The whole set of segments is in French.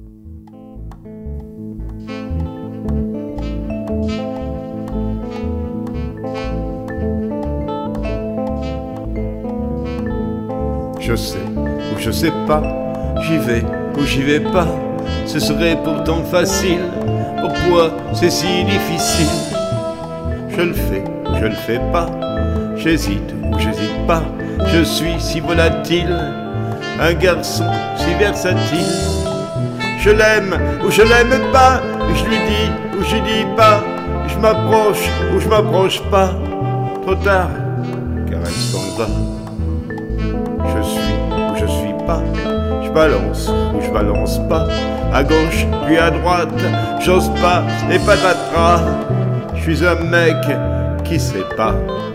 Je sais ou je sais pas, j'y vais ou j'y vais pas. Ce serait pourtant facile, pourquoi c'est si difficile? Je le fais ou je le fais pas, j'hésite ou j'hésite pas. Je suis si volatile, un garçon si versatile. Je l'aime ou je l'aime pas, je lui dis ou je lui dis pas. Je m'approche ou je m'approche pas. Trop tard, car elle s'en va. Je suis ou je suis pas, je balance ou je balance pas, à gauche puis à droite, j'ose pas et patatras. Je suis un mec qui sait pas.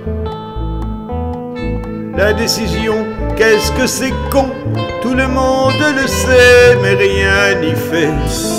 La décision, qu'est-ce que c'est con, tout le monde le sait, mais rien n'y fait.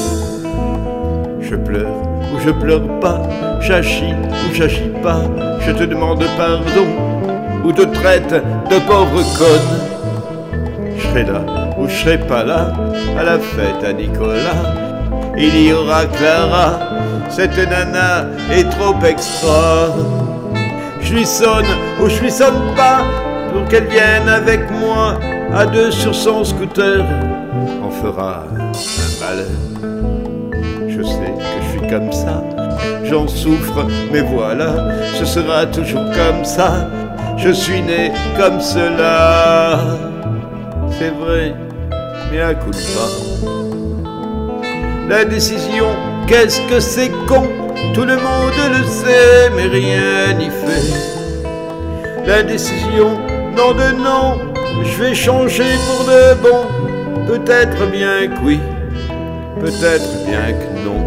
Je pleure ou je pleure pas, j'agis ou j'agis pas, je te demande pardon ou te traite de pauvre conne. Je serai là ou je serai pas là, à la fête à Nicolas. Il y aura Clara, cette nana est trop extra. Je lui sonne ou je lui sonne pas, pour qu'elle vienne avec moi, à deux sur son scooter. On fera un malheur. Je sais que je suis comme ça, j'en souffre, mais voilà, ce sera toujours comme ça. Je suis né comme cela. C'est vrai, mais à coup de pas. La décision, qu'est-ce que c'est con, tout le monde le sait, mais rien n'y fait. La décision, non de non, je vais changer pour de bon. Peut-être bien que oui, peut-être bien que non.